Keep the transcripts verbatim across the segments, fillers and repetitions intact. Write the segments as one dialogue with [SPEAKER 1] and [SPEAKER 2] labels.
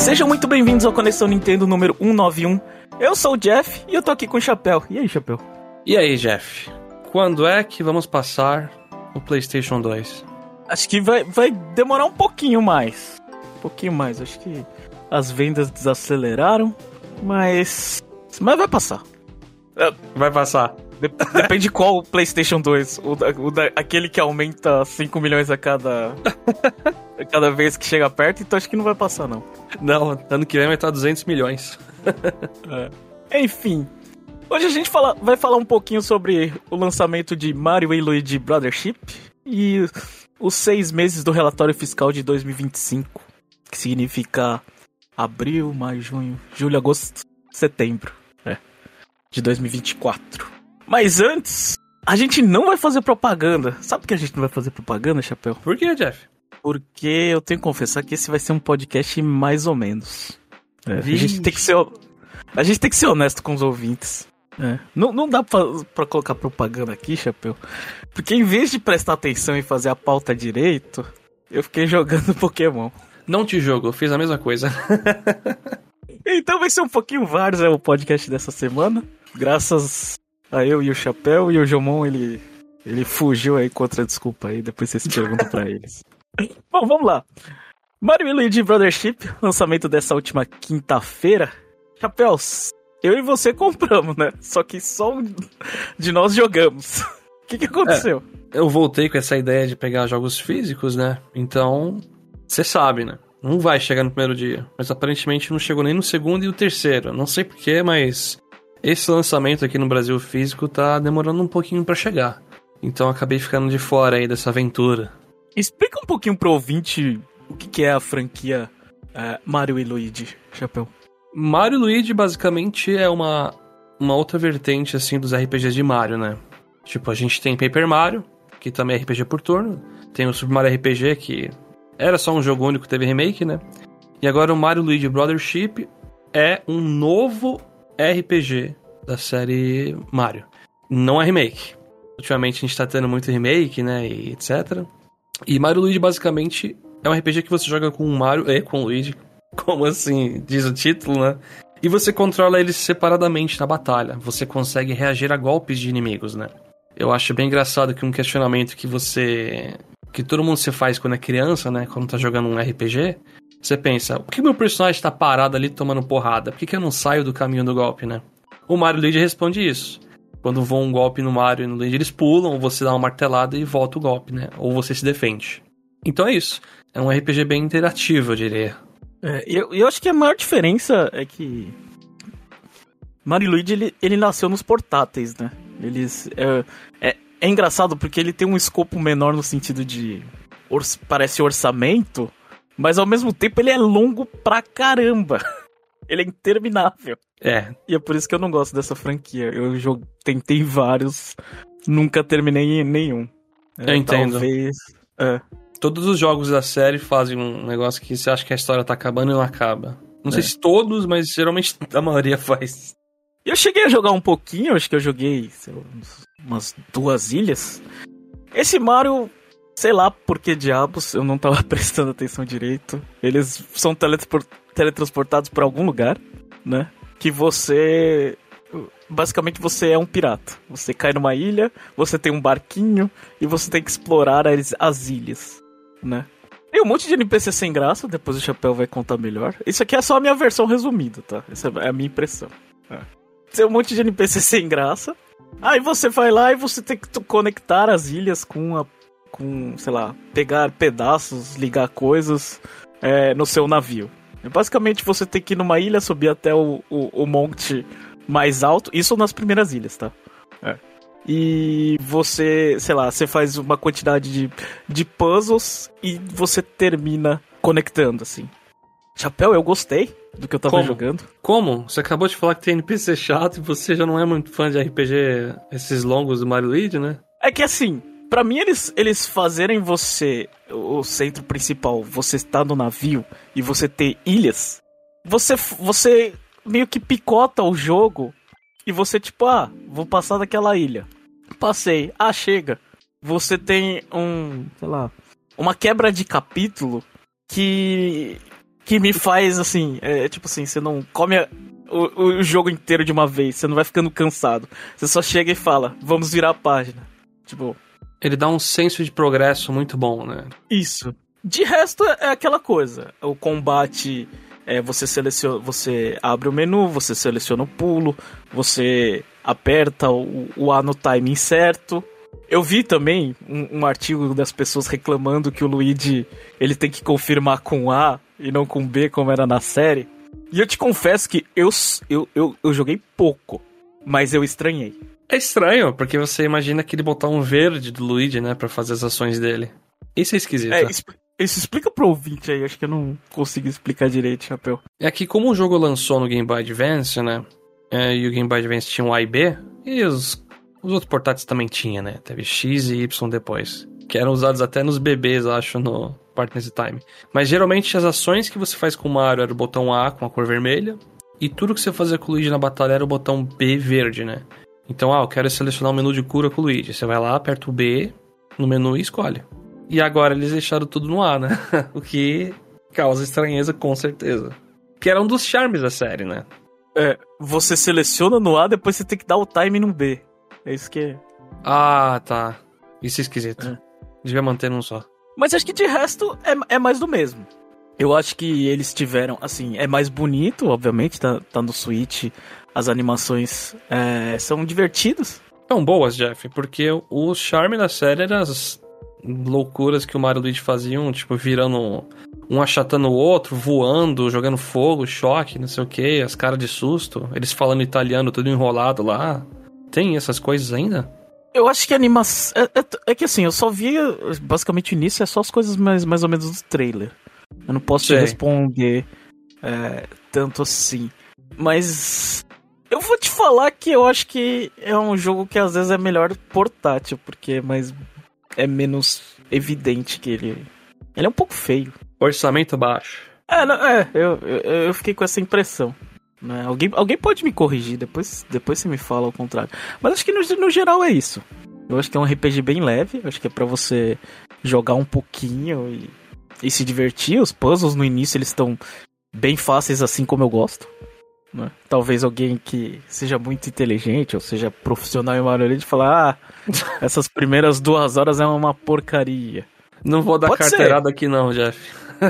[SPEAKER 1] Sejam muito bem-vindos ao Conexão Nintendo número cento e noventa e um. Eu sou o Jeff e eu tô aqui com o Chapéu. E aí, Chapéu?
[SPEAKER 2] E aí, Jeff? Quando é que vamos passar o PlayStation dois?
[SPEAKER 1] Acho que vai, vai demorar um pouquinho mais. Um pouquinho mais. Acho que as vendas desaceleraram, mas... Mas vai passar.
[SPEAKER 2] Vai passar.
[SPEAKER 1] Depende de qual PlayStation dois. O, da, o da, aquele que aumenta cinco milhões a cada... a cada vez que chega perto, então acho que não vai passar, não.
[SPEAKER 2] Não, ano que vem vai estar duzentos milhões.
[SPEAKER 1] É. Enfim. Hoje a gente fala, vai falar um pouquinho sobre o lançamento de Mario e Luigi Brothership e os seis meses do relatório fiscal de dois mil e vinte e cinco, que significa abril, maio, junho, julho, agosto, setembro, é, de dois mil e vinte e quatro. Mas antes, a gente não vai fazer propaganda. Sabe por que a gente não vai fazer propaganda, Chapéu?
[SPEAKER 2] Por que, Jeff?
[SPEAKER 1] Porque eu tenho que confessar que esse vai ser um podcast mais ou menos. É, a gente tem que ser, a gente tem que ser honesto com os ouvintes. É. Não, não dá pra, pra colocar propaganda aqui, Chapéu, porque em vez de prestar atenção e fazer a pauta direito, eu fiquei jogando Pokémon.
[SPEAKER 2] Não te jogo, eu fiz a mesma coisa.
[SPEAKER 1] Então vai ser um pouquinho vários, é o podcast dessa semana. Graças a eu e o Chapéu, e o Jomon, ele, ele fugiu aí contra a desculpa aí, depois vocês perguntam pra eles. Bom, vamos lá. Mario e Luigi Brothership, lançamento dessa última quinta-feira. Chapéus, eu e você compramos, né? Só que só um de nós jogamos. O que que aconteceu?
[SPEAKER 2] É, eu voltei com essa ideia de pegar jogos físicos, né? Então, você sabe, né? Não vai chegar no primeiro dia. Mas aparentemente não chegou nem no segundo e no terceiro. Não sei porquê, mas esse lançamento aqui no Brasil físico tá demorando um pouquinho pra chegar. Então acabei ficando de fora aí dessa aventura.
[SPEAKER 1] Explica um pouquinho pro ouvinte o que que é a franquia uh, Mario e Luigi, Chapéu.
[SPEAKER 2] Mario e Luigi basicamente é uma, uma outra vertente assim dos R P Gs de Mario, né? Tipo, a gente tem Paper Mario, que também é R P G por turno. Tem o Super Mario R P G, que era só um jogo único, teve remake, né? E agora o Mario e Luigi Brothership é um novo R P G da série Mario. Não é remake. Ultimamente a gente tá tendo muito remake, né? E etcétera. E Mario e Luigi basicamente é um R P G que você joga com o Mario e com o Luigi, como assim diz o título, né? E você controla eles separadamente na batalha. Você consegue reagir a golpes de inimigos, né? Eu acho bem engraçado que um questionamento que você... que todo mundo se faz quando é criança, né? Quando tá jogando um R P G, você pensa, por que meu personagem tá parado ali tomando porrada? Por que que eu não saio do caminho do golpe, né? O Mario e o Luigi responde isso. Quando voa um golpe no Mario e no Luigi, eles pulam, ou você dá uma martelada e volta o golpe, né? Ou você se defende. Então é isso. É um R P G bem interativo, eu diria.
[SPEAKER 1] É, eu, eu acho que a maior diferença é que Mario e Luigi, ele, ele nasceu nos portáteis, né? Eles... É, é, é engraçado porque ele tem um escopo menor no sentido de... Or, parece orçamento, mas ao mesmo tempo ele é longo pra caramba. Ele é interminável.
[SPEAKER 2] É.
[SPEAKER 1] E é por isso que eu não gosto dessa franquia. Eu jogo, tentei vários, nunca terminei nenhum.
[SPEAKER 2] Eu é, entendo.
[SPEAKER 1] Talvez... É.
[SPEAKER 2] Todos os jogos da série fazem um negócio que você acha que a história tá acabando e não acaba. Não é. sei se todos, mas geralmente a maioria faz.
[SPEAKER 1] Eu cheguei a jogar um pouquinho, acho que eu joguei, sei lá, umas duas ilhas. Esse Mario, sei lá por que diabos, eu não tava prestando atenção direito. Eles são teletransportados pra algum lugar, né? Que você... Basicamente você é um pirata. Você cai numa ilha, você tem um barquinho e você tem que explorar as, as ilhas, né? Tem um monte de N P C sem graça, depois o Chapéu vai contar melhor. Isso aqui é só a minha versão resumida, tá? Essa é a minha impressão. É. Tem um monte de N P C sem graça. Aí você vai lá e você tem que conectar as ilhas com, a, com sei lá, pegar pedaços, ligar coisas é, no seu navio. Basicamente você tem que ir numa ilha, subir até o, o, o monte mais alto. Isso nas primeiras ilhas, tá? É. E você, sei lá, você faz uma quantidade de, de puzzles e você termina conectando, assim. Chapéu, eu gostei do que eu tava
[SPEAKER 2] Como?
[SPEAKER 1] jogando.
[SPEAKER 2] Como? Você acabou de falar que tem N P C chato e você já não é muito fã de R P G, esses longos do Mario e Luigi, né?
[SPEAKER 1] É que assim, pra mim eles, eles fazerem você, o centro principal, você estar no navio e você ter ilhas, você, você meio que picota o jogo e você tipo, ah, vou passar daquela ilha. Passei, ah, chega. Você tem um, sei lá, uma quebra de capítulo que... que me faz, assim, é tipo assim, você não come a, o, o jogo inteiro de uma vez, você não vai ficando cansado. Você só chega e fala, vamos virar a página. Tipo...
[SPEAKER 2] Ele dá um senso de progresso muito bom, né?
[SPEAKER 1] Isso. De resto, é aquela coisa. O combate, é, você seleciona, você abre o menu, você seleciona o pulo, você aperta o, o A no timing certo. Eu vi também um, um artigo das pessoas reclamando que o Luigi, ele tem que confirmar com A e não com B, como era na série. E eu te confesso que eu, eu, eu, eu joguei pouco, mas eu estranhei.
[SPEAKER 2] É estranho, porque você imagina aquele botão verde do Luigi, né, pra fazer as ações dele. Isso é esquisito.
[SPEAKER 1] É, isso explica pro ouvinte aí, acho que eu não consigo explicar direito, Chapéu.
[SPEAKER 2] É que como o jogo lançou no Game Boy Advance, né, é, e o Game Boy Advance tinha um A e B, e os, os outros portáteis também tinha, né, teve X e Y depois, que eram usados até nos bebês, acho, no Partners Time. Mas geralmente as ações que você faz com o Mario era o botão A com a cor vermelha, e tudo que você fazia com o Luigi na batalha era o botão B verde, né. Então, ah, eu quero selecionar o menu de cura com o Luigi. Você vai lá, aperta o B no menu e escolhe. E agora eles deixaram tudo no A, né? O que causa estranheza, com certeza. Que era um dos charmes da série, né?
[SPEAKER 1] É, você seleciona no A, depois você tem que dar o time no B. É isso que é.
[SPEAKER 2] Ah, tá. Isso é esquisito.
[SPEAKER 1] É.
[SPEAKER 2] Devia manter num só.
[SPEAKER 1] Mas acho que de resto é, é mais do mesmo. Eu acho que eles tiveram, assim, é mais bonito, obviamente, tá, tá no Switch. As animações é, são divertidas.
[SPEAKER 2] São boas, Jeff, porque o charme da série era as loucuras que o Mario e o Luigi faziam, tipo, virando um achatando o outro, voando, jogando fogo, choque, não sei o que, as caras de susto, eles falando italiano tudo enrolado lá. Tem essas coisas ainda?
[SPEAKER 1] Eu acho que a animação... É, é, é que assim, eu só via, basicamente o início é só as coisas mais, mais ou menos do trailer. Eu não posso te
[SPEAKER 2] Sei.
[SPEAKER 1] responder é, tanto assim. Mas... eu vou te falar que eu acho que é um jogo que às vezes é melhor portátil, porque é mais é menos evidente que ele ele é um pouco feio.
[SPEAKER 2] Orçamento baixo.
[SPEAKER 1] É, não, é eu, eu, eu fiquei com essa impressão, né? Alguém, alguém pode me corrigir, depois, depois você me fala ao contrário. Mas acho que no, no geral é isso. Eu acho que é um R P G bem leve, eu acho que é pra você jogar um pouquinho e, e se divertir. Os puzzles no início eles estão bem fáceis, assim como eu gosto. Né? Talvez alguém que seja muito inteligente ou seja profissional em Mario Land falar, ah, essas primeiras duas horas é uma porcaria.
[SPEAKER 2] Não vou dar
[SPEAKER 1] Pode
[SPEAKER 2] carteirada
[SPEAKER 1] ser.
[SPEAKER 2] aqui não, Jeff.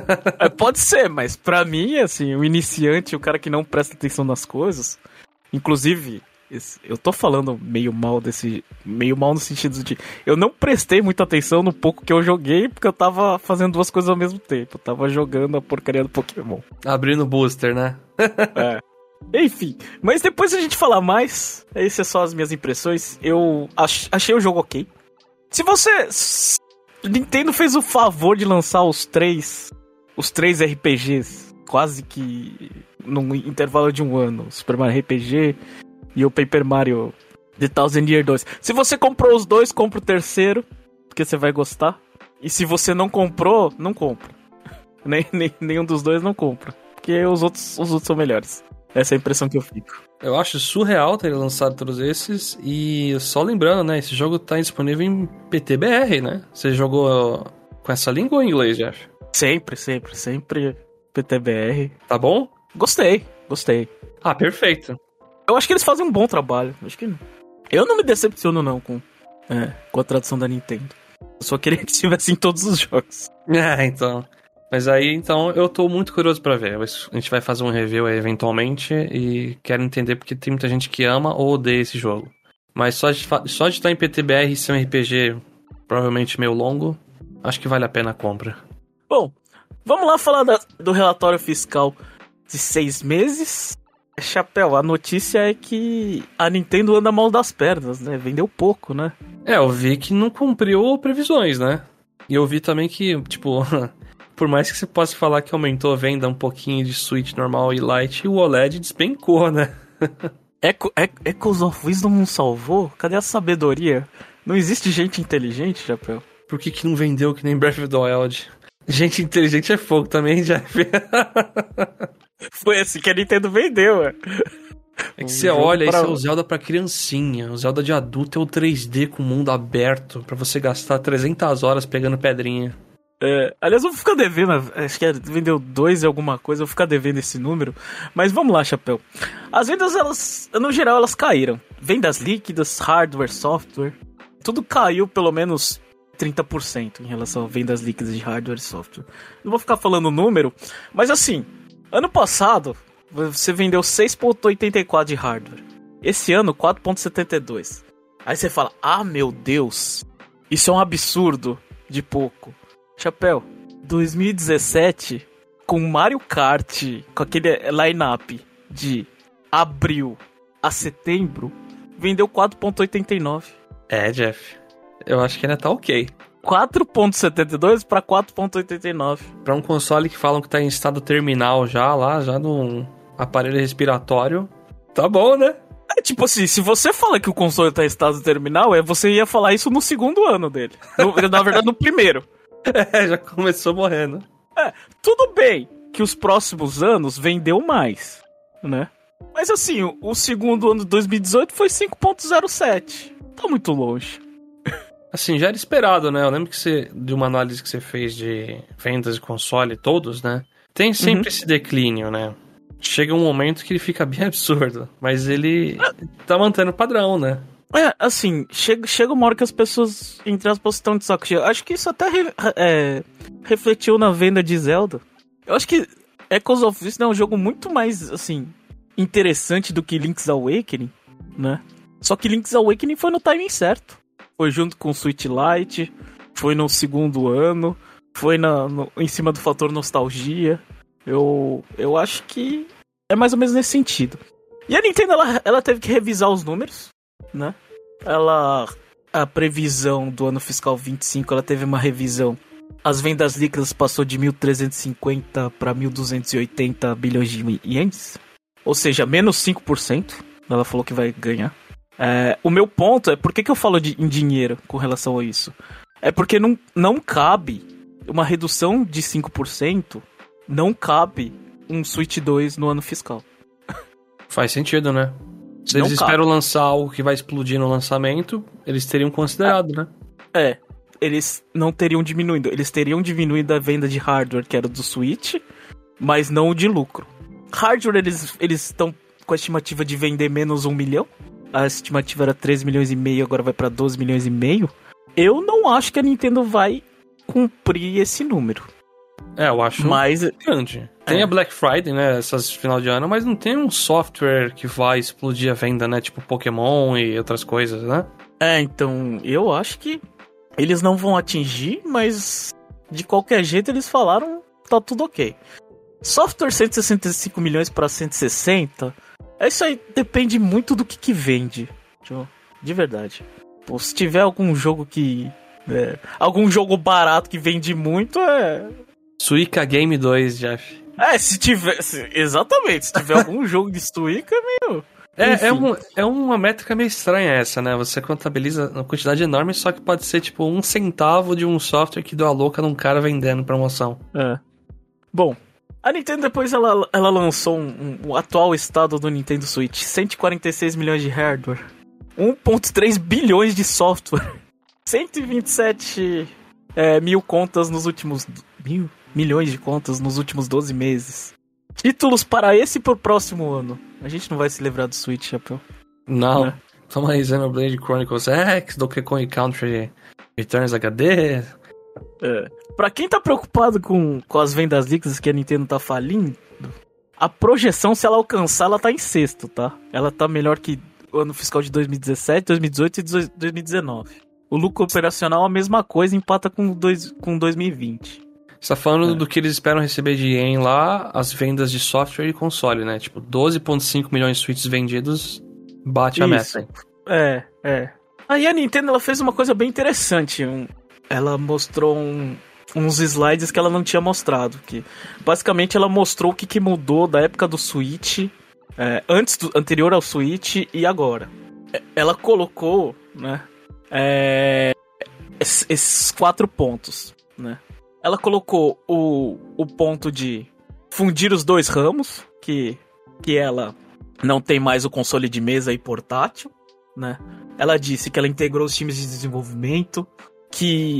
[SPEAKER 1] É, pode ser, mas pra mim, assim, o iniciante, o cara que não presta atenção nas coisas, inclusive, esse, eu tô falando meio mal desse, meio mal no sentido de, eu não prestei muita atenção no pouco que eu joguei, porque eu tava fazendo duas coisas ao mesmo tempo, eu tava jogando a porcaria do Pokémon.
[SPEAKER 2] Abrindo o booster, né?
[SPEAKER 1] É. Enfim, mas depois a gente falar mais, essas são as minhas impressões. Eu ach, achei o jogo ok. Se você... Nintendo fez o favor de lançar os três os três R P Gs quase que num intervalo de um ano. O Super Mario R P G e o Paper Mario The Thousand Year dois. Se você comprou os dois, compra o terceiro, porque você vai gostar. E se você não comprou, não compra. Nem, nem, nenhum dos dois não compra, porque os outros, os outros são melhores. Essa é a impressão que eu fico.
[SPEAKER 2] Eu acho surreal ter lançado todos esses. E só lembrando, né? Esse jogo tá disponível em P T B R, né? Você jogou com essa língua ou em inglês, Jeff?
[SPEAKER 1] Sempre, sempre, sempre P T B R.
[SPEAKER 2] Tá bom?
[SPEAKER 1] Gostei, gostei.
[SPEAKER 2] Ah, perfeito.
[SPEAKER 1] Eu acho que eles fazem um bom trabalho. Acho que eu não me decepciono não com, é, com a tradução da Nintendo. Eu só queria que estivesse em todos os jogos.
[SPEAKER 2] É, então... Mas aí, então, eu tô muito curioso pra ver. A gente vai fazer um review aí, eventualmente, e quero entender porque tem muita gente que ama ou odeia esse jogo. Mas só de, só de estar em P T B R e ser um R P G provavelmente meio longo, acho que vale a pena a compra.
[SPEAKER 1] Bom, vamos lá falar da, do relatório fiscal de seis meses. Chapéu, a notícia é que a Nintendo anda mal das pernas, né? Vendeu pouco, né?
[SPEAKER 2] É, eu vi que não cumpriu previsões, né? E eu vi também que, tipo... Por mais que você possa falar que aumentou a venda um pouquinho de Switch normal e Lite, o O L E D despencou, né?
[SPEAKER 1] Echo, Echoes of Wisdom não salvou? Cadê a sabedoria? Não existe gente inteligente, Chapéu?
[SPEAKER 2] Por que que não vendeu que nem Breath of the Wild? Gente inteligente é fogo também, Jeff.
[SPEAKER 1] Foi assim que a Nintendo vendeu, ué.
[SPEAKER 2] É que
[SPEAKER 1] Um
[SPEAKER 2] você
[SPEAKER 1] jogo
[SPEAKER 2] olha,
[SPEAKER 1] pra-
[SPEAKER 2] esse é o Zelda pra criancinha. O Zelda de adulto é o três D com mundo aberto, pra você gastar trezentas horas pegando pedrinha.
[SPEAKER 1] É, aliás, eu vou ficar devendo, acho que vendeu dois e alguma coisa, eu vou ficar devendo esse número. Mas vamos lá, Chapéu. As vendas, elas, no geral, elas caíram. Vendas líquidas, hardware, software, tudo caiu pelo menos trinta por cento em relação a vendas líquidas de hardware e software. Não vou ficar falando o número, mas assim, ano passado, você vendeu seis vírgula oitenta e quatro de hardware. Esse ano, quatro vírgula setenta e dois. Aí você fala, ah, meu Deus, isso é um absurdo de pouco. Chapéu, dois mil e dezessete, com Mario Kart, com aquele line-up de abril a setembro, vendeu quatro vírgula oitenta e nove.
[SPEAKER 2] É, Jeff, eu acho que ainda tá ok.
[SPEAKER 1] quatro vírgula setenta e dois para quatro vírgula oitenta e nove.
[SPEAKER 2] Pra um console que falam que tá em estado terminal já, lá, já num aparelho respiratório, tá bom, né?
[SPEAKER 1] É tipo assim, se você fala que o console tá em estado terminal, é, você ia falar isso no segundo ano dele. No, na verdade, no primeiro.
[SPEAKER 2] É, já começou morrendo.
[SPEAKER 1] É, tudo bem que os próximos anos vendeu mais, né? Mas assim, o, o segundo ano de dois mil e dezoito foi cinco vírgula zero sete. Tá muito longe.
[SPEAKER 2] Assim, já era esperado, né? Eu lembro que você, de uma análise que você fez de vendas de console, todos, né? Tem sempre uhum. esse declínio, né? Chega um momento que ele fica bem absurdo, mas ele tá mantendo o padrão, né?
[SPEAKER 1] É, assim, chega, chega uma hora que as pessoas, entre aspas, estão de saco cheio. Acho que isso até re, é, refletiu na venda de Zelda. Eu acho que Echoes of Wisdom é um jogo muito mais, assim, interessante do que Link's Awakening, né? Só que Link's Awakening foi no timing certo. Foi junto com o Switch Lite, foi no segundo ano, foi na, no, em cima do fator nostalgia. Eu, eu acho que é mais ou menos nesse sentido. E a Nintendo, ela, ela teve que revisar os números, né? Ela, a previsão do ano fiscal vinte e cinco, ela teve uma revisão. As vendas líquidas passou de mil trezentos e cinquenta para mil duzentos e oitenta bilhões de ienes, ou seja, menos cinco por cento. Ela falou que vai ganhar. É, o meu ponto é, por que, que eu falo de, em dinheiro com relação a isso? É porque não, não cabe uma redução de cinco por cento, não cabe um Switch dois no ano fiscal.
[SPEAKER 2] Faz sentido, né? Se eles esperam lançar algo que vai explodir no lançamento, eles teriam considerado, é, né?
[SPEAKER 1] É, eles não teriam diminuído. Eles teriam diminuído a venda de hardware, que era do Switch, mas não o de lucro. Hardware, eles eles estão com a estimativa de vender menos um milhão. A estimativa era treze milhões e meio, agora vai pra doze milhões e meio. Eu não acho que a Nintendo vai cumprir esse número.
[SPEAKER 2] É, eu acho
[SPEAKER 1] mas
[SPEAKER 2] grande. Tem é. a Black Friday, né, essas final de ano, mas não tem um software que vai explodir a venda, né, tipo Pokémon e outras coisas, né?
[SPEAKER 1] É, então, eu acho que eles não vão atingir, mas de qualquer jeito eles falaram, tá tudo ok. Software cento e sessenta e cinco milhões para cento e sessenta, isso aí depende muito do que que vende, de verdade. Pô, se tiver algum jogo que... É, algum jogo barato que vende muito, é...
[SPEAKER 2] Suica Game dois, Jeff.
[SPEAKER 1] É, se tiver... Se, exatamente, se tiver algum jogo de Suica, meu...
[SPEAKER 2] É, é, um, é uma métrica meio estranha essa, né? Você contabiliza uma quantidade enorme, só que pode ser tipo um centavo de um software que deu a louca num cara vendendo promoção.
[SPEAKER 1] É. Bom, a Nintendo depois ela, ela lançou um, um, o atual estado do Nintendo Switch. cento e quarenta e seis milhões de hardware. um vírgula três bilhões de software. cento e vinte e sete é, mil contas nos últimos... Mil? Milhões de contas nos últimos doze meses. Títulos para esse e pro próximo ano. A gente não vai se livrar do Switch, Chapéu.
[SPEAKER 2] Não. Né? Toma aí Xenoblade Chronicles X, Donkey Kong Country Returns H D.
[SPEAKER 1] É. Pra quem tá preocupado com, com as vendas líquidas que a Nintendo tá falindo, a projeção, se ela alcançar, ela tá em sexto, tá? Ela tá melhor que o ano fiscal de dois mil e dezessete, dois mil e dezoito e dois mil e dezenove. O lucro operacional é a mesma coisa, empata com, dois, com dois mil e vinte.
[SPEAKER 2] Você tá falando
[SPEAKER 1] é.
[SPEAKER 2] do que eles esperam receber de ien lá, as vendas de software e console, né? Tipo, doze vírgula cinco milhões de Switches vendidos, bate a
[SPEAKER 1] Isso.
[SPEAKER 2] meta.
[SPEAKER 1] É, é. Aí a Nintendo, ela fez uma coisa bem interessante. Um, ela mostrou um, uns slides que ela não tinha mostrado. Que, basicamente, ela mostrou o que, que mudou da época do Switch, é, antes do, anterior ao Switch e agora. Ela colocou, né, é, esses, esses quatro pontos, né? Ela colocou o, o ponto de fundir os dois ramos, que, que ela não tem mais o console de mesa e portátil, né? Ela disse que ela integrou os times de desenvolvimento, que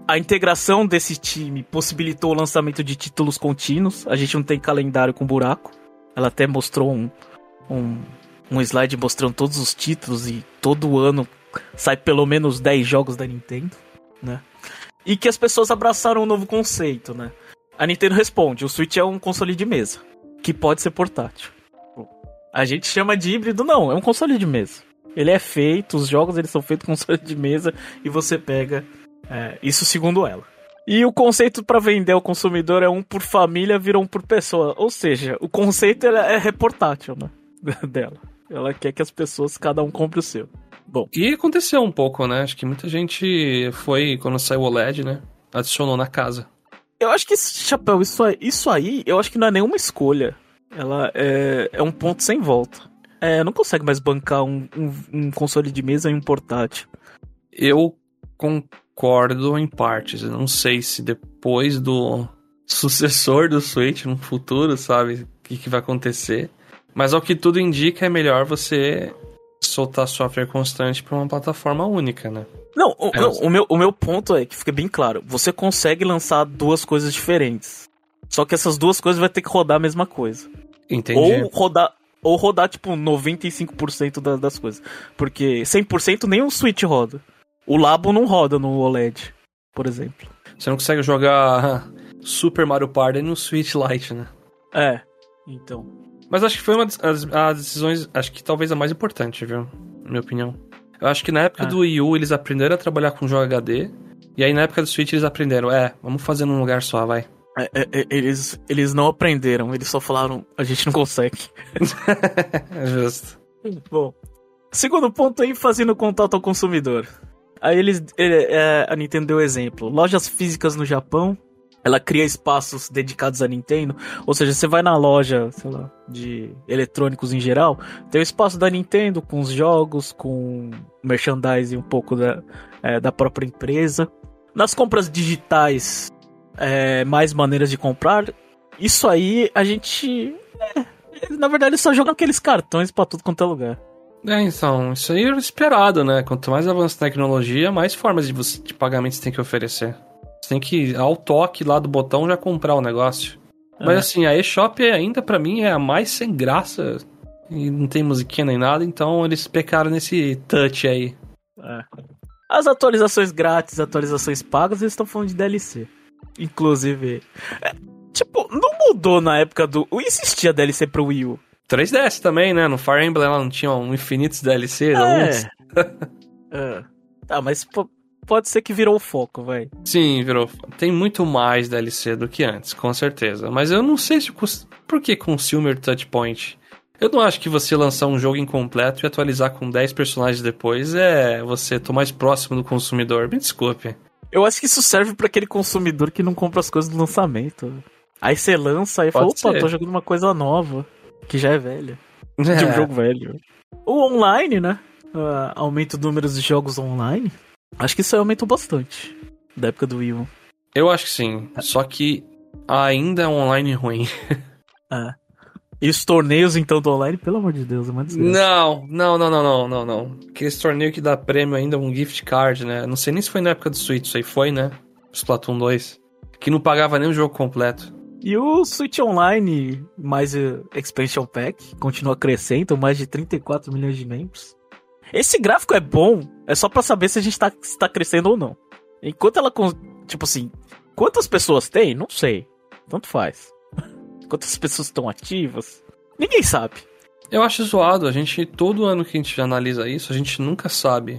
[SPEAKER 1] a integração desse time possibilitou o lançamento de títulos contínuos. A gente não tem calendário com buraco. Ela até mostrou um, um, um slide mostrando todos os títulos e todo ano sai pelo menos dez jogos da Nintendo, né? E que as pessoas abraçaram um novo conceito, né? A Nintendo responde, o Switch é um console de mesa, que pode ser portátil. A gente chama de híbrido, não, é um console de mesa. Ele é feito, os jogos eles são feitos com console de mesa e você pega, é, isso segundo ela. E o conceito para vender ao consumidor é um por família, vira um por pessoa. Ou seja, o conceito é, é portátil, né? Dela. Ela quer que as pessoas, cada um compre o seu. Bom.
[SPEAKER 2] E aconteceu um pouco, né? Acho que muita gente foi, quando saiu o O L E D, né? Adicionou na casa.
[SPEAKER 1] Eu acho que, Chapéu, isso aí, isso aí, eu acho que não é nenhuma escolha. Ela é, é um ponto sem volta. É, não consegue mais bancar um, um, um console de mesa e um portátil.
[SPEAKER 2] Eu concordo em partes. Eu não sei se depois do sucessor do Switch, no futuro, sabe? O que, que vai acontecer. Mas ao que tudo indica, é melhor você soltar software constante para uma plataforma única, né?
[SPEAKER 1] Não, o, não o, meu, o meu ponto é que fica bem claro. Você consegue lançar duas coisas diferentes. Só que essas duas coisas vai ter que rodar a mesma coisa.
[SPEAKER 2] Entendi.
[SPEAKER 1] Ou rodar, ou rodar tipo, noventa e cinco por cento das, das coisas. Porque cem por cento nem o Switch roda. O Labo não roda no O L E D, por exemplo.
[SPEAKER 2] Você não consegue jogar Super Mario Party no Switch Lite, né?
[SPEAKER 1] É, então...
[SPEAKER 2] Mas acho que foi uma das as decisões, acho que talvez a mais importante, viu? Na minha opinião. Eu acho que na época ah. do Wii U eles aprenderam a trabalhar com jogo H D. E aí na época do Switch eles aprenderam, é, vamos fazer num lugar só, vai.
[SPEAKER 1] É, é, eles, eles não aprenderam, eles só falaram, a gente não consegue.
[SPEAKER 2] Justo.
[SPEAKER 1] Bom, segundo ponto aí, fazendo contato ao consumidor. Aí eles, é, a Nintendo deu exemplo, lojas físicas no Japão. Ela cria espaços dedicados à Nintendo. Ou seja, você vai na loja, sei lá, de eletrônicos em geral, tem o espaço da Nintendo com os jogos, com merchandising um pouco da, é, da própria empresa. Nas compras digitais, é, mais maneiras de comprar. Isso aí, a gente... É, na verdade, só joga aqueles cartões pra tudo quanto é lugar.
[SPEAKER 2] É, então, isso aí era esperado, né? Quanto mais avança a tecnologia, mais formas de, você, de pagamento você tem que oferecer. Você tem que, ao toque lá do botão, já comprar o negócio. É. Mas assim, a eShop ainda pra mim é a mais sem graça. E não tem musiquinha nem nada, então eles pecaram nesse touch aí.
[SPEAKER 1] É. As atualizações grátis, atualizações pagas, eles estão falando de D L C. Inclusive... É, tipo, não mudou na época do... Existia D L C pro Wii U.
[SPEAKER 2] três D S também, né? No Fire Emblem ela não tinha um infinitos D L C.
[SPEAKER 1] É. é. Tá, mas... Pô, pode ser que virou o foco, vai.
[SPEAKER 2] Sim, virou. Tem muito mais D L C do que antes, com certeza. Mas eu não sei se... Por que Consumer Touchpoint? Eu não acho que você lançar um jogo incompleto e atualizar com dez personagens depois é você tô mais próximo do consumidor. Me desculpe.
[SPEAKER 1] Eu acho que isso serve pra aquele consumidor que não compra as coisas do lançamento. Aí você lança e fala, opa, ser. Tô jogando uma coisa nova, que já é velha. É. De um jogo velho. O online, né? Uh, aumenta o número de jogos online. Acho que isso aí aumentou bastante da época do Wii U.
[SPEAKER 2] Eu acho que sim, só que ainda é um online ruim.
[SPEAKER 1] É. E os torneios então do online, pelo amor de Deus, é uma desgraça.
[SPEAKER 2] Não, não, não, não, não, não, não. Aqueles torneios que dá prêmio ainda, um gift card, né? Não sei nem se foi na época do Switch, isso aí foi, né? Splatoon dois. Que não pagava nem o jogo completo.
[SPEAKER 1] E o Switch Online, mais uh, Expansion Pack, continua crescendo, mais de trinta e quatro milhões de membros. Esse gráfico é bom, é só pra saber se a gente tá, se tá crescendo ou não. Enquanto ela, tipo assim, quantas pessoas tem? Não sei. Tanto faz. Quantas pessoas estão ativas? Ninguém sabe.
[SPEAKER 2] Eu acho zoado, a gente, todo ano que a gente analisa isso, a gente nunca sabe.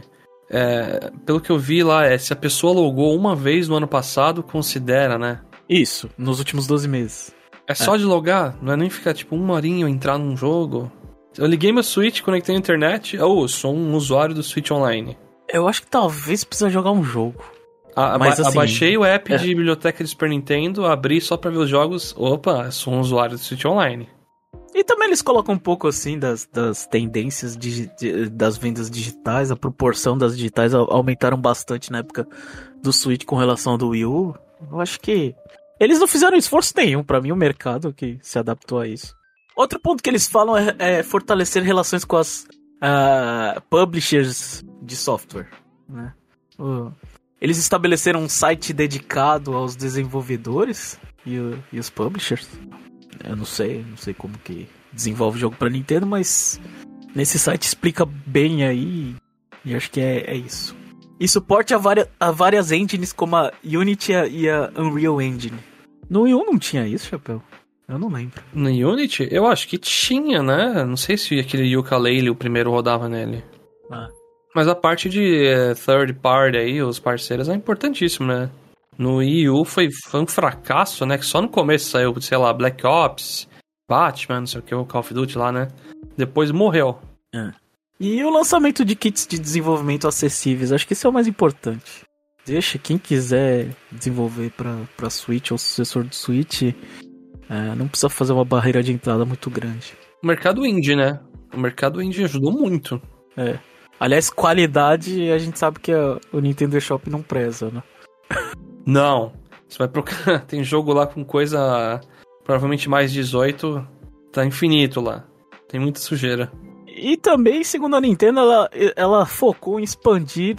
[SPEAKER 2] É, pelo que eu vi lá, é se a pessoa logou uma vez no ano passado, considera, né?
[SPEAKER 1] Isso, nos últimos doze meses.
[SPEAKER 2] É só é. de logar? Não é nem ficar tipo uma horinha entrar num jogo? Eu liguei meu Switch, conectei na internet. Oh, sou um usuário do Switch Online.
[SPEAKER 1] Eu acho que talvez precisa jogar um jogo.
[SPEAKER 2] A, Mas, aba- assim, abaixei o app é. de biblioteca de Super Nintendo, abri só pra ver os jogos. Opa, sou um usuário do Switch Online.
[SPEAKER 1] E também eles colocam um pouco assim das, das tendências de, de, das vendas digitais. A proporção das digitais aumentaram bastante na época do Switch com relação ao do Wii U. Eu acho que eles não fizeram esforço nenhum. Pra mim, o mercado que se adaptou a isso. Outro ponto que eles falam é, é fortalecer relações com as uh, publishers de software, né? Uh, eles estabeleceram um site dedicado aos desenvolvedores e, e os publishers. Eu não sei, não sei como que desenvolve o jogo pra Nintendo, mas nesse site explica bem aí, e acho que é, é isso. E suporte a, várias, a várias engines como a Unity e a, e a Unreal Engine. No Wii U não tinha isso, Chapéu? Eu não lembro.
[SPEAKER 2] No Unity? Eu acho que tinha, né? Não sei se aquele Yooka-Laylee, o primeiro, rodava nele.
[SPEAKER 1] Ah.
[SPEAKER 2] Mas a parte de uh, third party aí, os parceiros, é importantíssimo, né? No Wii U foi, foi um fracasso, né? Que só no começo saiu, sei lá, Black Ops, Batman, não sei o que, o Call of Duty lá, né? Depois morreu.
[SPEAKER 1] É. E o lançamento de kits de desenvolvimento acessíveis, acho que isso é o mais importante. Deixa quem quiser desenvolver pra, pra Switch ou sucessor do Switch, é, não precisa fazer uma barreira de entrada muito grande.
[SPEAKER 2] O mercado indie, né? O mercado indie ajudou muito.
[SPEAKER 1] É. Aliás, qualidade, a gente sabe que a, o Nintendo eShop não preza, né?
[SPEAKER 2] Não. Você vai procurar. Tem jogo lá com coisa provavelmente mais dezoito. Tá infinito lá. Tem muita sujeira.
[SPEAKER 1] E também, segundo a Nintendo, ela, ela focou em expandir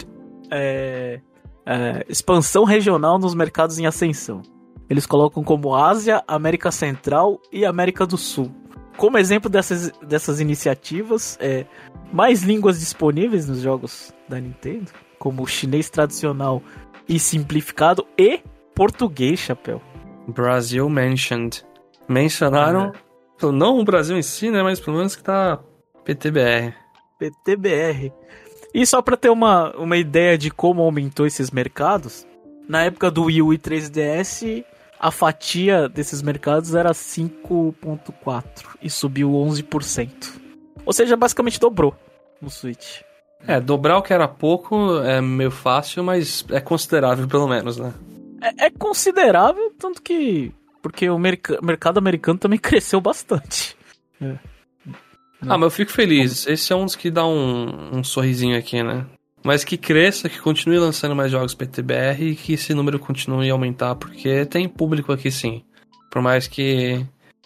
[SPEAKER 1] é, é, expansão regional nos mercados em ascensão. Eles colocam como Ásia, América Central e América do Sul. Como exemplo dessas, dessas iniciativas, é, mais línguas disponíveis nos jogos da Nintendo, como o chinês tradicional e simplificado e português, Chapéu.
[SPEAKER 2] Brasil mentioned. Mencionaram, é. Não o Brasil em si, né, mas pelo menos que tá P T B R.
[SPEAKER 1] P T B R. E só pra ter uma, uma ideia de como aumentou esses mercados, na época do Wii U e três D S, a fatia desses mercados era cinco vírgula quatro e subiu onze por cento. Ou seja, basicamente dobrou no Switch.
[SPEAKER 2] É, dobrar o que era pouco é meio fácil, mas é considerável pelo menos, né?
[SPEAKER 1] É, é considerável, tanto que... Porque o merc- mercado americano também cresceu bastante. É.
[SPEAKER 2] Ah, mas eu fico feliz. Esse é um dos que dá um, um sorrisinho aqui, né? Mas que cresça, que continue lançando mais jogos P T B R e que esse número continue a aumentar, porque tem público aqui sim. Por mais que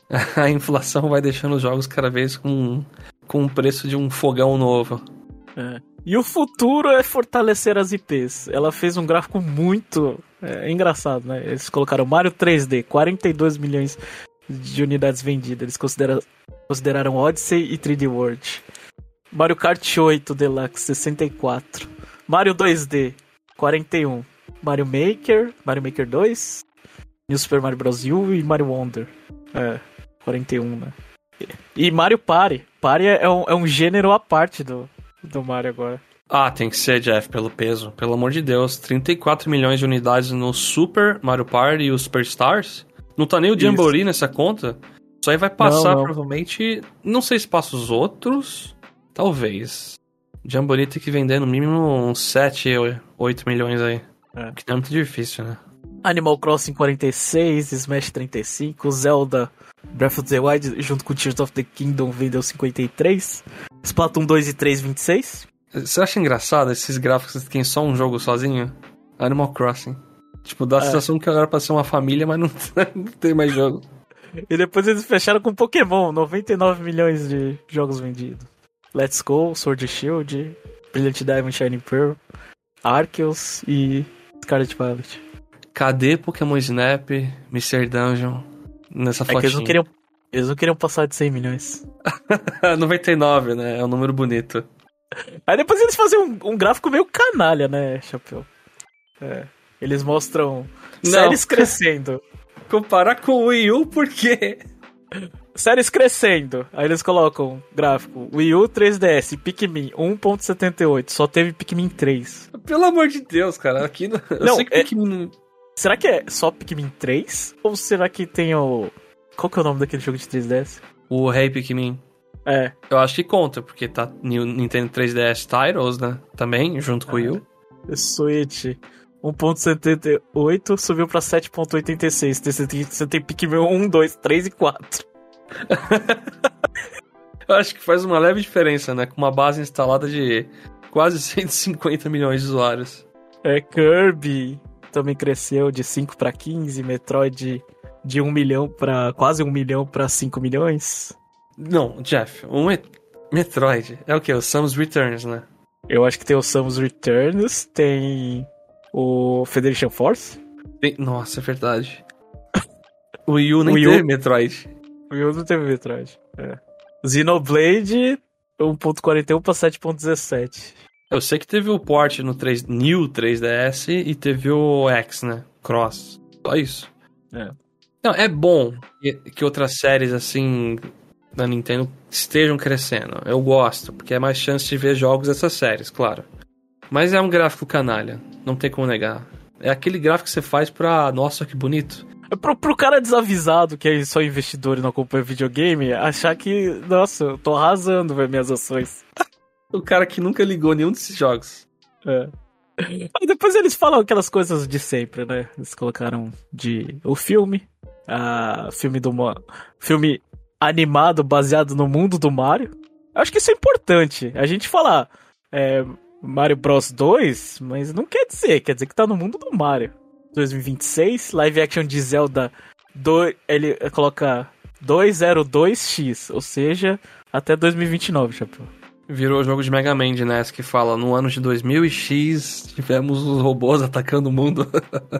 [SPEAKER 2] a inflação vai deixando os jogos cada vez com, com o preço de um fogão novo.
[SPEAKER 1] É. E o futuro é fortalecer as I Ps. Ela fez um gráfico muito... É, é engraçado, né? Eles colocaram Mario três D, quarenta e dois milhões de unidades vendidas. Eles considera- consideraram Odyssey e três D World. Mario Kart oito Deluxe, sessenta e quatro. Mario dois D, quarenta e um. Mario Maker, Mario Maker dois. New Super Mario Bros. U e Mario Wonder. É, quarenta e um, né? E Mario Party. Party é um, é um gênero à parte do, do Mario agora.
[SPEAKER 2] Ah, tem que ser, Jeff, pelo peso. Pelo amor de Deus. trinta e quatro milhões de unidades no Super Mario Party e o Superstars. Não tá nem o Jamboree nessa conta. Isso aí vai passar, não, não. provavelmente... Não sei se passa os outros... Talvez. Jamboree tem que vender no mínimo uns sete, oito milhões aí. É. Que não é muito difícil, né?
[SPEAKER 1] Animal Crossing quarenta e seis, Smash trinta e cinco, Zelda Breath of the Wild junto com Tears of the Kingdom vendeu cinquenta e três, Splatoon dois e três, vinte e seis.
[SPEAKER 2] Você acha engraçado esses gráficos que tem só um jogo sozinho? Animal Crossing. Tipo, dá a é. sensação que agora pra ser uma família, mas não, não tem mais jogo.
[SPEAKER 1] E depois eles fecharam com Pokémon, noventa e nove milhões de jogos vendidos. Let's Go, Sword and Shield, Brilliant Diamond, Shining Pearl, Arceus e Scarlet Violet.
[SPEAKER 2] Cadê Pokémon Snap, mister Dungeon nessa fotinha?
[SPEAKER 1] É que eles não queriam, eles não queriam passar de cem milhões.
[SPEAKER 2] noventa e nove, né? É um número bonito.
[SPEAKER 1] Aí depois eles fazem um, um gráfico meio canalha, né, Chapéu? É. Eles mostram não. séries crescendo.
[SPEAKER 2] Comparar com o Wii U, por quê?
[SPEAKER 1] Séries crescendo. Aí eles colocam gráfico Wii U, três D S, Pikmin um ponto setenta e oito. Só teve Pikmin três.
[SPEAKER 2] Pelo amor de Deus, cara. Aqui não... Eu
[SPEAKER 1] não,
[SPEAKER 2] sei que
[SPEAKER 1] é...
[SPEAKER 2] Pikmin...
[SPEAKER 1] Será que é só Pikmin três? Ou será que tem o... Qual que é o nome daquele jogo de três D S?
[SPEAKER 2] O Rei Pikmin.
[SPEAKER 1] É.
[SPEAKER 2] Eu acho que conta, porque tá Nintendo três D S Titles, né? Também, junto com o Wii U.
[SPEAKER 1] Switch um ponto setenta e oito subiu pra sete ponto oitenta e seis. Você tem, você tem Pikmin um, dois, três e quatro.
[SPEAKER 2] Eu acho que faz uma leve diferença, né? Com uma base instalada de quase cento e cinquenta milhões de usuários.
[SPEAKER 1] É, Kirby também cresceu de cinco pra quinze, Metroid de um milhão pra quase um milhão pra cinco milhões.
[SPEAKER 2] Não, Jeff, um Met- Metroid é o quê? O Samus Returns, né?
[SPEAKER 1] Eu acho que tem o Samus Returns, tem O Federation Force?
[SPEAKER 2] Nossa, é verdade. O Wii U nem
[SPEAKER 1] O Wii U-
[SPEAKER 2] teve Metroid.
[SPEAKER 1] O Wii U não teve Metroid. É. Xenoblade um ponto quarenta e um pra sete ponto dezessete.
[SPEAKER 2] Eu sei que teve o port no três, New três D S e teve o X, né? Cross. Só isso.
[SPEAKER 1] É.
[SPEAKER 2] Não, é bom que, que outras séries, assim, da Nintendo estejam crescendo. Eu gosto, porque é mais chance de ver jogos dessas séries, claro. Mas é um gráfico canalha, não tem como negar. É aquele gráfico que você faz pra... Nossa, que bonito.
[SPEAKER 1] Pro, pro cara desavisado, que é só investidor e não acompanha videogame, achar que, nossa, eu tô arrasando, velho, minhas ações.
[SPEAKER 2] O cara que nunca ligou nenhum desses jogos.
[SPEAKER 1] É. Aí depois eles falam aquelas coisas de sempre, né? Eles colocaram de o filme, a filme do Mo- filme animado baseado no mundo do Mario. Acho que isso é importante. A gente falar é, Mario Bros dois, mas não quer dizer, quer dizer que tá no mundo do Mario. dois mil e vinte e seis, live action de Zelda, do, ele coloca duzentos e dois X, ou seja, até dois mil e vinte e nove, Chapéu.
[SPEAKER 2] Virou o jogo de Mega Man de N E S que fala, no ano de dois mil e X, tivemos os robôs atacando o mundo.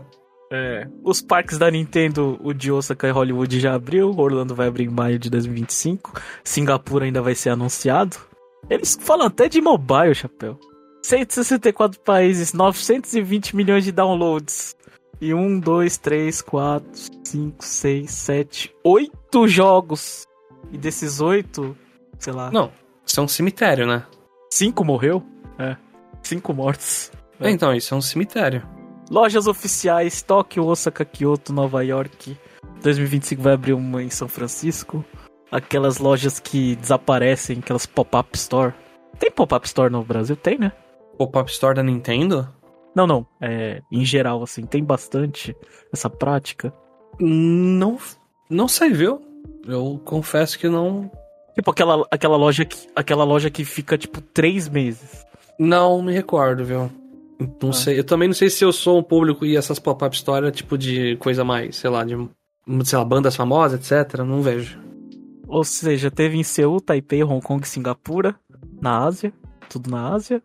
[SPEAKER 1] É. Os parques da Nintendo, o de Osaka e Hollywood já abriu, Orlando vai abrir em maio de dois mil e vinte e cinco, Singapura ainda vai ser anunciado. Eles falam até de mobile, Chapéu. cento e sessenta e quatro países, novecentos e vinte milhões de downloads. E um, dois, três, quatro, cinco, seis, sete, oito jogos. E desses oito, sei lá...
[SPEAKER 2] Não, isso é um cemitério, né?
[SPEAKER 1] Cinco morreu? É. Cinco mortos.
[SPEAKER 2] É. Então, isso é um cemitério.
[SPEAKER 1] Lojas oficiais, Tóquio, Osaka, Kyoto, Nova York. dois mil e vinte e cinco vai abrir uma em São Francisco. Aquelas lojas que desaparecem, aquelas pop-up store. Tem pop-up store no Brasil? Tem, né?
[SPEAKER 2] Pop-up store da Nintendo?
[SPEAKER 1] Não, não. É, em geral, assim, tem bastante essa prática.
[SPEAKER 2] Não, não sei, viu? Eu confesso que não...
[SPEAKER 1] Tipo, aquela, aquela, loja que, aquela loja que fica, tipo, três meses.
[SPEAKER 2] Não me recordo, viu? Não ah. sei. Eu também não sei se eu sou um público e essas pop-up store é tipo de coisa mais, sei lá, de sei lá, bandas famosas, etcétera. Não vejo.
[SPEAKER 1] Ou seja, teve em Seul, Taipei, Hong Kong, Singapura, na Ásia. Tudo na Ásia.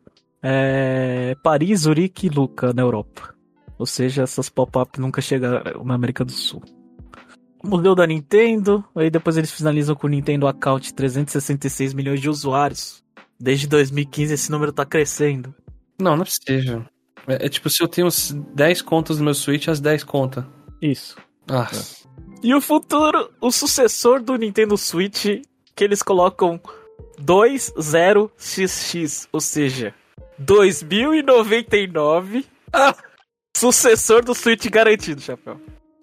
[SPEAKER 1] É, Paris, Zurique e Lucca, na Europa. Ou seja, essas pop-up nunca chegaram na América do Sul. Museu da Nintendo. Aí depois eles finalizam com o Nintendo Account, trezentos e sessenta e seis milhões de usuários. Desde dois mil e quinze esse número tá crescendo.
[SPEAKER 2] Não, não é possível. É, é tipo, se eu tenho dez contas no meu Switch, as dez contas.
[SPEAKER 1] Isso.
[SPEAKER 2] Ah.
[SPEAKER 1] É. E o futuro, o sucessor do Nintendo Switch, que eles colocam vinte X X, ou seja, dois mil e noventa e nove, ah. Sucessor do Switch garantido, Chapéu.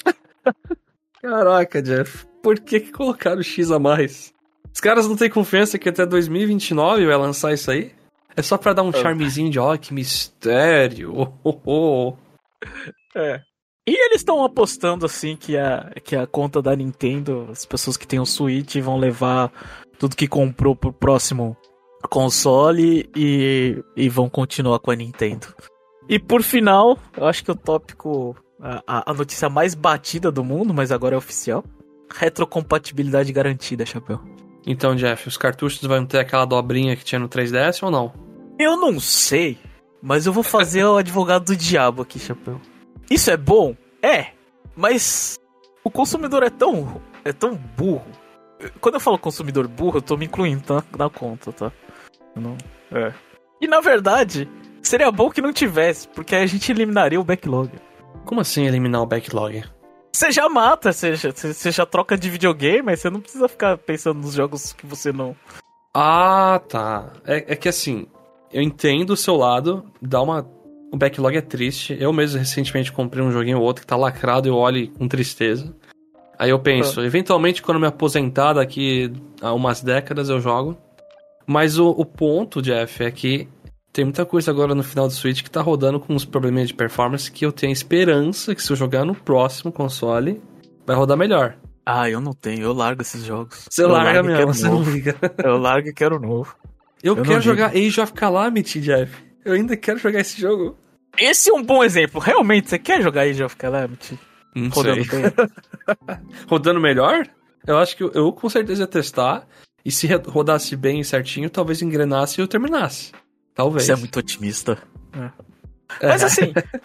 [SPEAKER 2] Caraca, Jeff, por que que colocaram X a mais? Os caras não têm confiança que até dois mil e vinte e nove vai lançar isso aí? É só pra dar um charmezinho de, ó, oh, que mistério. Oh, oh, oh.
[SPEAKER 1] É. E eles estão apostando, assim, que a, que a conta da Nintendo, as pessoas que têm o Switch vão levar tudo que comprou pro próximo console e, e vão continuar com a Nintendo. E por final, eu acho que o tópico, a, a notícia mais batida do mundo, mas agora é oficial, retrocompatibilidade garantida, Chapéu.
[SPEAKER 2] Então, Jeff, os cartuchos vão ter aquela dobrinha que tinha no três D S ou não?
[SPEAKER 1] Eu não sei, mas eu vou fazer o advogado do diabo aqui, Chapéu. Isso é bom? É, mas o consumidor é tão, é tão burro. Quando eu falo consumidor burro, eu tô me incluindo tá? na conta, tá? Não, é. E na verdade, seria bom que não tivesse, porque aí a gente eliminaria o backlog.
[SPEAKER 2] Como assim eliminar o backlog?
[SPEAKER 1] Você já mata, você já, você já troca de videogame, mas você não precisa ficar pensando nos jogos que você não...
[SPEAKER 2] Ah, tá. É, é que assim, eu entendo o seu lado, dá uma... O backlog é triste. Eu mesmo recentemente comprei um joguinho ou outro que tá lacrado e eu olho com tristeza. Aí eu penso, ah. eventualmente quando eu me aposentar daqui a umas décadas eu jogo. Mas o, o ponto, Jeff, é que tem muita coisa agora no final do Switch que tá rodando com uns probleminhas de performance que eu tenho esperança que se eu jogar no próximo console, vai rodar melhor.
[SPEAKER 1] Ah, eu não tenho, eu largo esses jogos.
[SPEAKER 2] Você
[SPEAKER 1] eu
[SPEAKER 2] larga mesmo, você não liga.
[SPEAKER 1] Eu largo e quero novo.
[SPEAKER 2] Eu, eu quero jogar Age of Calamity, Jeff. Eu ainda quero jogar esse jogo.
[SPEAKER 1] Esse é um bom exemplo. Realmente, você quer jogar Age of Calamity?
[SPEAKER 2] Não Rodando sei. Bem? Rodando melhor? Eu acho que eu, eu com certeza ia testar. E se rodasse bem e certinho, talvez engrenasse e eu terminasse. Talvez.
[SPEAKER 1] Você é muito otimista. É. É. Mas assim,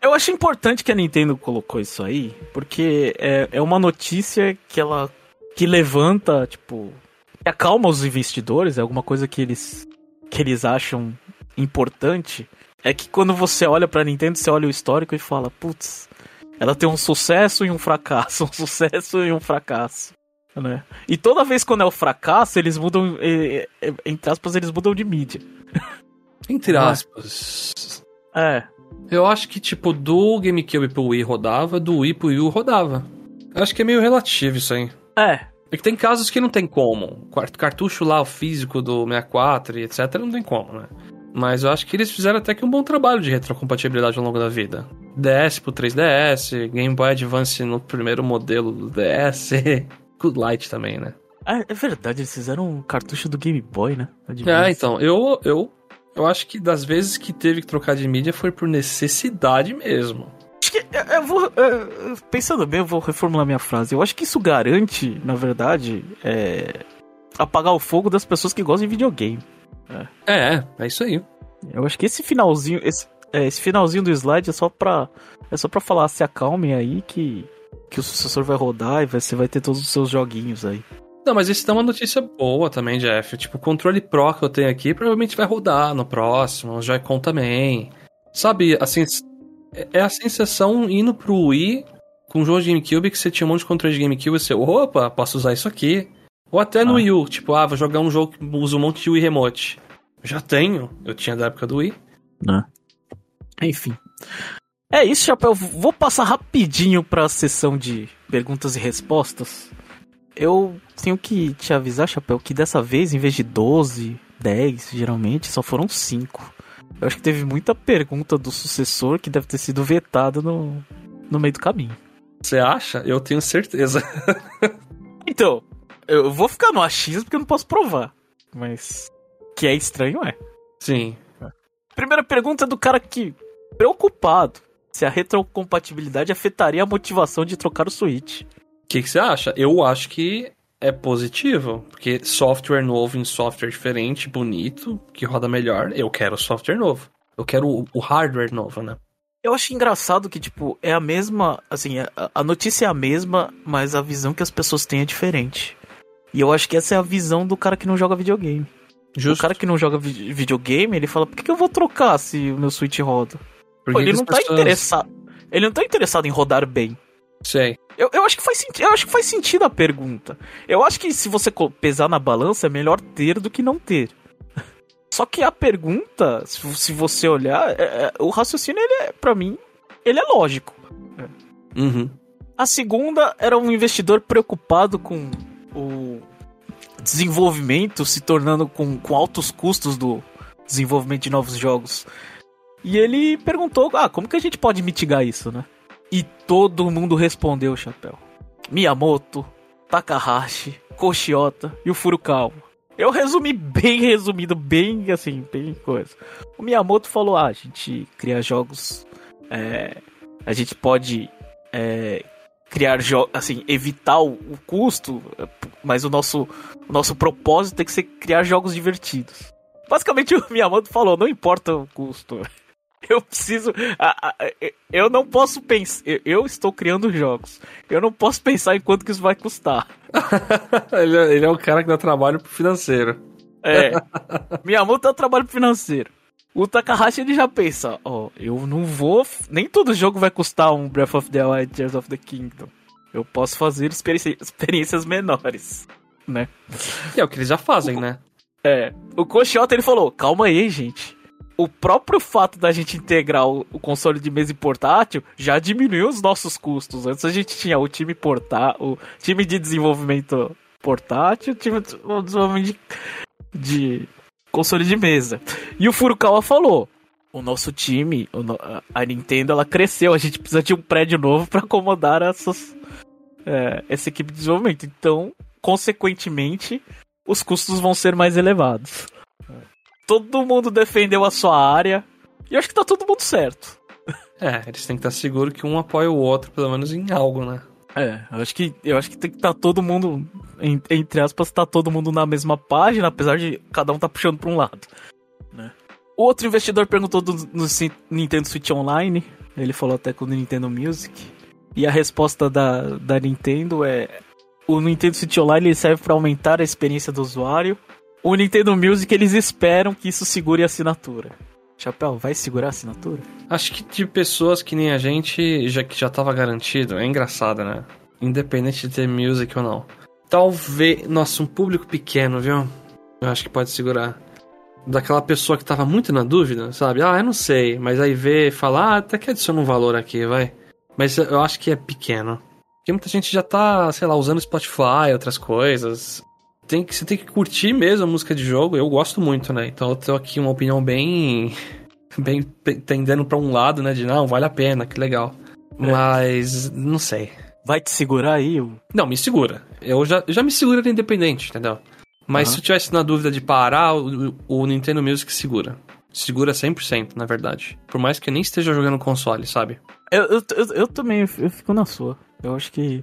[SPEAKER 1] eu acho importante que a Nintendo colocou isso aí, porque é, é uma notícia que ela que levanta, tipo, que acalma os investidores, é alguma coisa que eles, que eles acham importante. É que quando você olha pra Nintendo, você olha o histórico e fala, putz, ela tem um sucesso e um fracasso, um sucesso e um fracasso, né? E toda vez quando é o fracasso, eles mudam, entre aspas, eles mudam de mídia.
[SPEAKER 2] Entre aspas.
[SPEAKER 1] É.
[SPEAKER 2] Eu acho que, tipo, do GameCube pro Wii rodava, do Wii pro Wii U rodava. Eu acho que é meio relativo isso aí.
[SPEAKER 1] É.
[SPEAKER 2] É que tem casos que não tem como. O cartucho lá, o físico do sessenta e quatro e etcétera, não tem como, né? Mas eu acho que eles fizeram até que um bom trabalho de retrocompatibilidade ao longo da vida. D S pro três D S, Game Boy Advance no primeiro modelo do D S, Good Light também, né?
[SPEAKER 1] É, é verdade, eles fizeram um cartucho do Game Boy, né? Advance.
[SPEAKER 2] É, então, eu, eu, eu acho que das vezes que teve que trocar de mídia foi por necessidade mesmo.
[SPEAKER 1] Acho que, eu, eu vou, eu, pensando bem, eu vou reformular minha frase. Eu acho que isso garante, na verdade, é, apagar o fogo das pessoas que gostam de videogame.
[SPEAKER 2] É, é, é isso aí.
[SPEAKER 1] Eu acho que esse finalzinho, esse, é, esse finalzinho do slide é só pra, é só pra falar, se acalmem aí que, que o sucessor vai rodar e você vai ter todos os seus joguinhos aí.
[SPEAKER 2] Não, mas isso dá uma notícia boa também, Jeff. Tipo, o controle Pro que eu tenho aqui provavelmente vai rodar no próximo, o Joy-Con também. Sabe, assim, é a sensação indo pro Wii com o jogo de GameCube que você tinha um monte de controle de GameCube e você, opa, posso usar isso aqui. Ou até no ah. Wii U, tipo, ah, vou jogar um jogo que usa um monte de Wii Remote. Já tenho, eu tinha da época do Wii.
[SPEAKER 1] Não. Enfim. É isso, Chapéu. Vou passar rapidinho pra sessão de perguntas e respostas. Eu tenho que te avisar, Chapéu, que dessa vez, em vez de doze, dez, geralmente, só foram cinco. Eu acho que teve muita pergunta do sucessor que deve ter sido vetada no, no meio do caminho.
[SPEAKER 2] Você acha? Eu tenho certeza.
[SPEAKER 1] Então, eu vou ficar no achismo porque eu não posso provar. Mas que é estranho, é.
[SPEAKER 2] Sim.
[SPEAKER 1] Primeira pergunta é do cara que, preocupado, se a retrocompatibilidade afetaria a motivação de trocar o Switch.
[SPEAKER 2] O que, que você acha? Eu acho que é positivo, porque software novo em software diferente, bonito, que roda melhor, eu quero software novo. Eu quero o, o hardware novo, né?
[SPEAKER 1] Eu acho engraçado que, tipo, é a mesma, assim, a, a notícia é a mesma, mas a visão que as pessoas têm é diferente. E eu acho que essa é a visão do cara que não joga videogame. Justo. O cara que não joga vi- videogame, ele fala, por que, que eu vou trocar se o meu Switch roda? Pô, ele não tá pessoas... interessado. Ele não tá interessado em rodar bem.
[SPEAKER 2] Sei.
[SPEAKER 1] Eu, eu, acho que faz senti- eu acho que faz sentido a pergunta. Eu acho que se você pesar na balança, é melhor ter do que não ter. Só que a pergunta, se, se você olhar, é, é, o raciocínio, ele é, pra mim, ele é lógico. É.
[SPEAKER 2] Uhum.
[SPEAKER 1] A segunda era um investidor preocupado com o desenvolvimento se tornando com, com altos custos do desenvolvimento de novos jogos. E ele perguntou, ah, como que a gente pode mitigar isso, né? E todo mundo respondeu, Chapéu. Miyamoto, Takahashi, Koshiota e o Furukawa. Eu resumi bem resumido, bem assim, bem coisa. O Miyamoto falou, ah, a gente cria jogos, é, a gente pode é, criar jogos, assim, evitar o, o custo, mas o nosso, o nosso propósito tem que ser criar jogos divertidos. Basicamente o Miyamoto falou, não importa o custo. Eu preciso. Eu não posso pensar. Eu estou criando jogos. Eu não posso pensar em quanto que isso vai custar.
[SPEAKER 2] ele, é, ele é o cara que dá trabalho pro financeiro.
[SPEAKER 1] É. Miyamoto dá trabalho pro financeiro. O Takahashi ele já pensa: ó, oh, eu não vou. Nem todo jogo vai custar um Breath of the Wild, Tears of the Kingdom. Eu posso fazer experiência, experiências menores, né?
[SPEAKER 2] É o que eles já fazem, o, né?
[SPEAKER 1] É. O Koshiota ele falou: calma aí, gente. O próprio fato da gente integrar o, o console de mesa e portátil já diminuiu os nossos custos. Antes a gente tinha o time portátil, o time de desenvolvimento portátil, o time de desenvolvimento de, de console de mesa. E o Furukawa falou, o nosso time, a Nintendo, ela cresceu, a gente precisa de um prédio novo para acomodar essas, é, essa equipe de desenvolvimento. Então, consequentemente, os custos vão ser mais elevados. Todo mundo defendeu a sua área. E eu acho que tá todo mundo certo.
[SPEAKER 2] É, eles têm que estar seguros que um apoia o outro, pelo menos em algo, né?
[SPEAKER 1] É, eu acho que, eu acho que tem que estar tá todo mundo, entre aspas, tá todo mundo na mesma página, apesar de cada um tá puxando pra um lado. Né? O outro investidor perguntou do, no Nintendo Switch Online. Ele falou até com o Nintendo Music. E a resposta da, da Nintendo é... O Nintendo Switch Online ele serve para aumentar a experiência do usuário. O Nintendo Music, eles esperam que isso segure a assinatura. Chapéu, vai segurar a assinatura?
[SPEAKER 2] Acho que de pessoas que nem a gente, já que já tava garantido, é engraçado, né? Independente de ter Music ou não. Talvez... Nossa, um público pequeno, viu? Eu acho que pode segurar. Daquela pessoa que tava muito na dúvida, sabe? Ah, eu não sei. Mas aí vê e fala, ah, até que adiciona um valor aqui, vai. Mas eu acho que é pequeno. Porque muita gente já tá, sei lá, usando Spotify, outras coisas. Tem que, você tem que curtir mesmo a música de jogo. Eu gosto muito, né? Então eu tenho aqui uma opinião bem... Bem tendendo pra um lado, né? De não, vale a pena, que legal. É. Mas, não sei.
[SPEAKER 1] Vai te segurar aí? O...
[SPEAKER 2] Não, me segura. Eu já, já me segura de independente, entendeu? Mas uhum. se eu tivesse na dúvida de parar, o, o Nintendo Music segura. Segura cem por cento, na verdade. Por mais que eu nem esteja jogando console, sabe?
[SPEAKER 1] Eu, eu, eu, eu também, eu fico na sua. Eu acho que...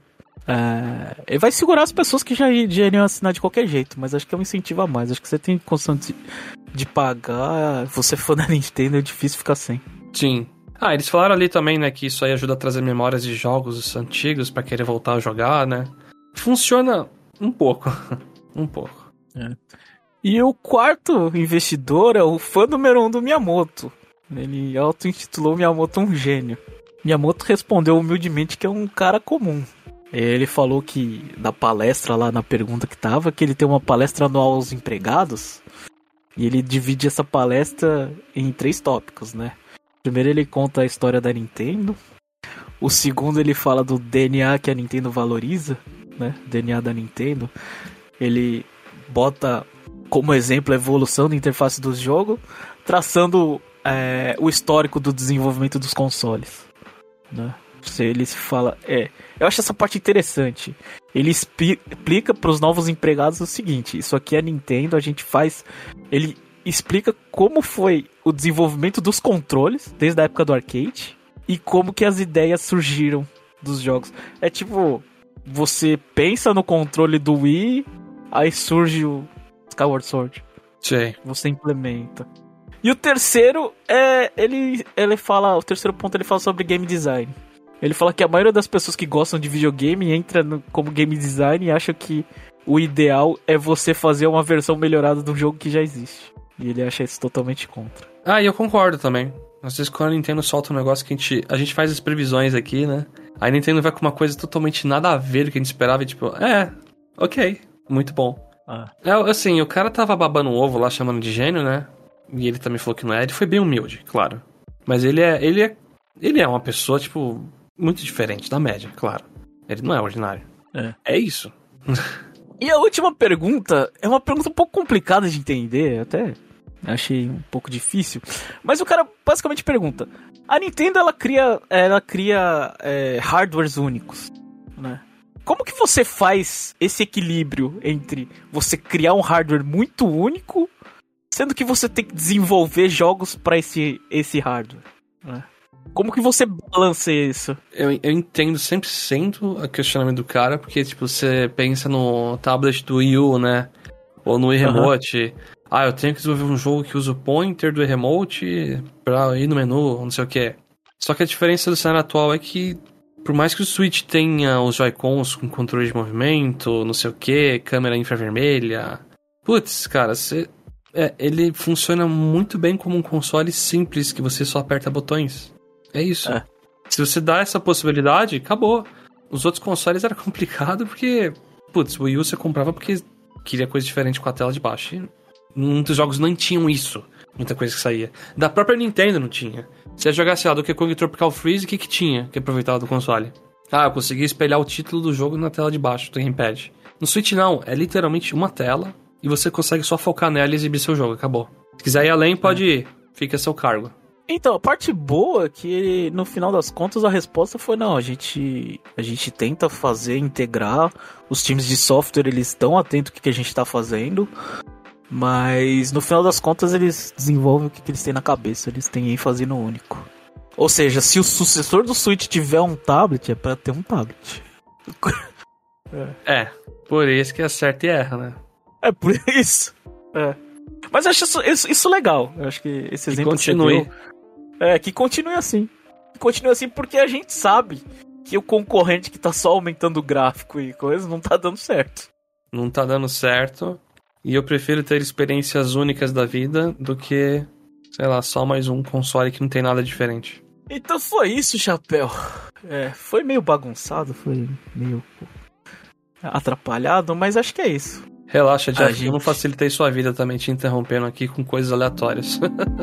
[SPEAKER 1] É, ele vai segurar as pessoas que já, já iriam assinar de qualquer jeito, mas acho que é um incentivo a mais. Acho que você tem condição de, de pagar. Você for da Nintendo, é difícil ficar sem.
[SPEAKER 2] Sim. Ah, eles falaram ali também, né, que isso aí ajuda a trazer memórias de jogos antigos pra querer voltar a jogar, né? Funciona um pouco. um pouco.
[SPEAKER 1] É. E o quarto investidor é o fã número um do Miyamoto. Ele auto-intitulou Miyamoto um gênio. Miyamoto respondeu humildemente que é um cara comum. Ele falou que, da palestra lá, na pergunta que tava, que ele tem uma palestra anual aos empregados, e ele divide essa palestra em três tópicos, né? Primeiro ele conta a história da Nintendo, o segundo ele fala do D N A que a Nintendo valoriza, né? D N A da Nintendo. Ele bota como exemplo a evolução da interface dos jogos, traçando é, o histórico do desenvolvimento dos consoles, né? Ele se fala... É, eu acho essa parte interessante. Ele explica para os novos empregados o seguinte: isso aqui é Nintendo, a gente faz... Ele explica como foi o desenvolvimento dos controles, desde a época do arcade, e como que as ideias surgiram dos jogos. É tipo, você pensa no controle do Wii, aí surge o Skyward Sword.
[SPEAKER 2] Sim.
[SPEAKER 1] Você implementa. E o terceiro é... Ele, ele fala... O terceiro ponto ele fala sobre game design. Ele fala que a maioria das pessoas que gostam de videogame entra no, como game design e acha que o ideal é você fazer uma versão melhorada de um jogo que já existe. E ele acha isso totalmente contra.
[SPEAKER 2] Ah, e eu concordo também. Às vezes quando a Nintendo solta um negócio que a gente... A gente faz as previsões aqui, né? Aí a Nintendo vai com uma coisa totalmente nada a ver do que a gente esperava e tipo... É, ok, muito bom. Ah. É, assim, o cara tava babando um ovo lá, chamando de gênio, né? E ele também falou que não é. Ele foi bem humilde, claro. Mas ele é... Ele é, ele é uma pessoa, tipo... muito diferente da média, claro. Ele não é ordinário. É, é isso.
[SPEAKER 1] E a última pergunta é uma pergunta um pouco complicada de entender, até achei um pouco difícil. Mas o cara basicamente pergunta: a Nintendo ela cria, ela cria é, hardwares únicos, né? Como que você faz esse equilíbrio entre você criar um hardware muito único, sendo que você tem que desenvolver jogos para esse, esse hardware, né? Como que você balanceia isso?
[SPEAKER 2] Eu, eu entendo cem por cento o questionamento do cara, porque, tipo, você pensa no tablet do Wii U, né? Ou no Wii Remote. Uhum. Ah, eu tenho que desenvolver um jogo que usa o pointer do Wii Remote pra ir no menu, não sei o que. Só que a diferença do cenário atual é que, por mais que o Switch tenha os Joy-Cons com controle de movimento, não sei o que, câmera infravermelha... Putz, cara, você... É, ele funciona muito bem como um console simples, que você só aperta botões. É isso. É. Se você dá essa possibilidade, acabou. Os outros consoles era complicado porque... Putz, o Wii U você comprava porque queria coisa diferente com a tela de baixo. E muitos jogos não tinham isso. Muita coisa que saía. Da própria Nintendo não tinha. Se você jogasse lá do Donkey Kong Tropical Freeze, o que que tinha que aproveitava do console? Ah, eu consegui espelhar o título do jogo na tela de baixo do gamepad. No Switch não, é literalmente uma tela e você consegue só focar nela e exibir seu jogo, acabou. Se quiser ir além, pode ir. Fica a seu cargo.
[SPEAKER 1] Então, a parte boa é que no final das contas a resposta foi não, a gente, a gente tenta fazer, integrar, os times de software eles estão atentos ao que a gente está fazendo, mas no final das contas eles desenvolvem o que eles têm na cabeça, eles têm ênfase no único. Ou seja, se o sucessor do Switch tiver um tablet, é para ter um tablet.
[SPEAKER 2] é. é, por isso que acerta e erra, né?
[SPEAKER 1] É por isso. É. Mas eu acho isso, isso, isso legal, eu acho que esse exemplo
[SPEAKER 2] que continue.
[SPEAKER 1] É, que continue assim. continue assim, porque a gente sabe que o concorrente que tá só aumentando o gráfico e coisa não tá dando certo.
[SPEAKER 2] Não tá dando certo. E eu prefiro ter experiências únicas da vida do que, sei lá, só mais um console que não tem nada diferente.
[SPEAKER 1] Então foi isso, Chapéu. É, foi meio bagunçado, foi meio atrapalhado, mas acho que é isso.
[SPEAKER 2] Relaxa, Jeff,
[SPEAKER 1] gente...
[SPEAKER 2] eu não facilitei sua vida também te interrompendo aqui com coisas aleatórias.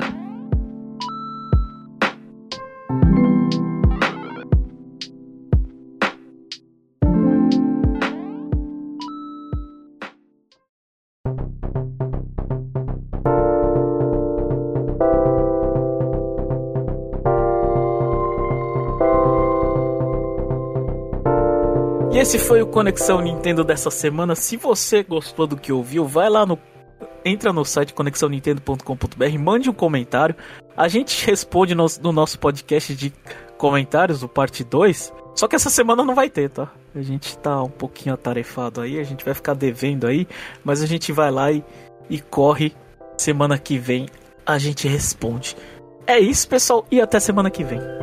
[SPEAKER 1] E esse foi o Conexão Nintendo dessa semana. Se você gostou do que ouviu, vai lá no... Entra no site conexão nintendo ponto com ponto b r, mande um comentário. A gente responde no, no nosso podcast de comentários, o parte dois. Só que essa semana não vai ter, tá? A gente tá um pouquinho atarefado aí, a gente vai ficar devendo aí. Mas a gente vai lá e, e corre. Semana que vem a gente responde. É isso, pessoal, e até semana que vem.